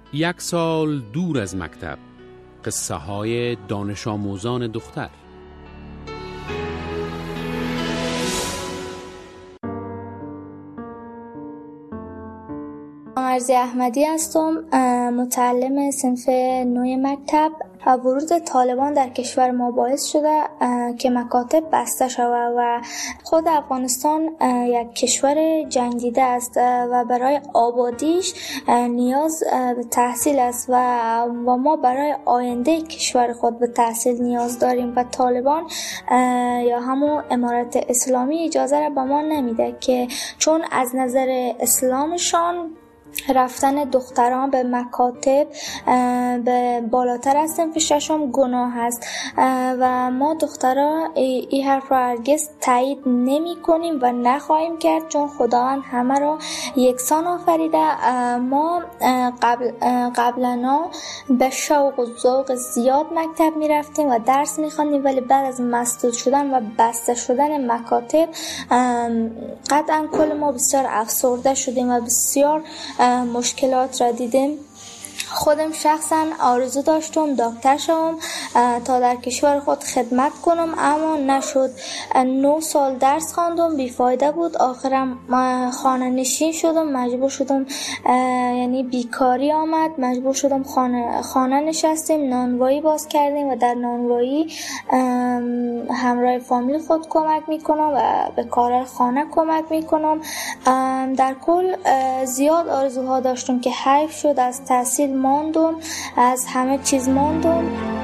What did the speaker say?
یک سال دور از مکتب، قصه های دانش آموزان دختر. مرزی احمدی هستم، متعلم صنف 9 مکتب. ورود طالبان در کشور ما باعث شده که مکاتب بسته شود و خود افغانستان یک کشور جنگیده است و برای آبادیش نیاز به تحصیل است و ما برای آینده کشور خود به تحصیل نیاز داریم و طالبان یا همون امارت اسلامی اجازه را به ما نمیده که چون از نظر اسلامشان رفتن دختران به مکاتب به بالاتر از صنف ششم گناه است و ما دختران این حرف را هرگز تایید نمی کنیم و نخواهیم کرد، چون خداوند همه را یکسان آفریده. ما قبلا به شوق و ذوق زیاد مکتب می رفتیم و درس می خواندیم، ولی بعد از مسدود شدن و بسته شدن مکاتب قطعا کل ما بسیار افسرده شدیم و بسیار مشکلات را دیدیم. خودم شخصا آرزو داشتم دکتر شوم تا در کشور خود خدمت کنم، اما نشد. 9 سال درس خواندم، بیفایده بود. آخرم خانه نشین شدم، مجبور شدم، یعنی بیکاری آمد، مجبور شدم خانه نشستیم، نانوایی باز کردیم و در نانوایی همراه فامیل خود کمک میکنم و به کار خانه کمک میکنم. در کل زیاد آرزوها داشتم که حیف شد، از تحصیل ماندم، از همه چیز ماندم.